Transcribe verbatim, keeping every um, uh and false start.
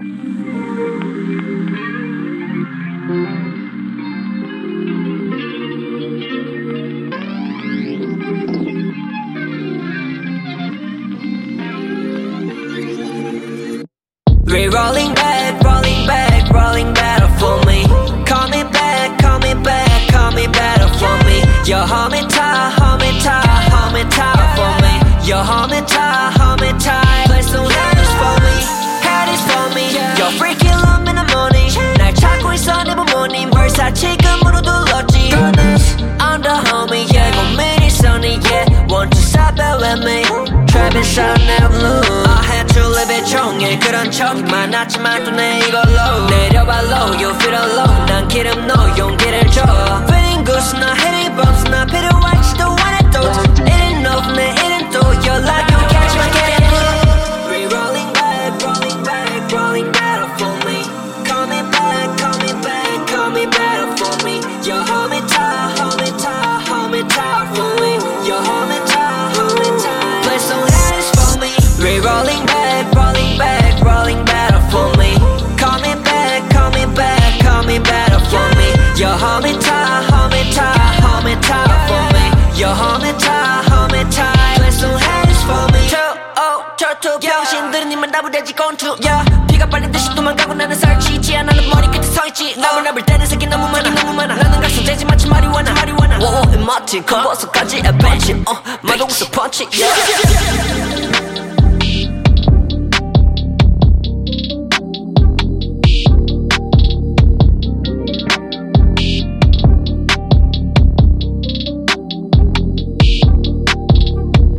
We're rolling back, rolling back, rolling better for me. Call me back, call me back, call me better for me. You hold me tight, hold me tight, hold me tight for me. You hold me tight, hold me tight. Play some letters for me, head is for me. You're freaking love in the morning. 날 찾고 있어 내 부모님 벌써 지금으로 둘렀지. I'm the homie, yeah, 고민이 sunny, yeah. Want to stop it with me. Travis out now blue. I had to live it 종일 그런 척 많았지만 또 내 이걸로 내려봐 low, you feel alone. 난 기름 넣어 용기를 줘. Feeling good, 나 hitting bumps, 나 필요할지도 않아도 it ain't enough, 내 일은 또 you're like you catch my getting blue. We rolling back, rolling back, rolling better for me. Call me back, call me back, call me better for me. You hold me tight, hold me tight, hold me tight for me. You hold me tight, hold me tight. Play some letters for me. We rolling back, rolling back, rolling better for me. Call me back, call me back, call me better for me. You hold me tight, hold me tight, hold me tight for me. You hold me tight, hold me tight. Play some letters for me. 저, 어, 저쪽 병신들은 니만 나부대지 건투. Yeah, 비가 빨린 듯이 도망가고 나는 설치지 않아는 머리 끝에 서있지. 나물 나불 때는 새끼 너무 많아, 너무 많아. 나는 각성되지 마치 마리화나, 마리화나. 워워, 멋진 컨버서까지 adventure. 어, 마동석 펀치. Yeah.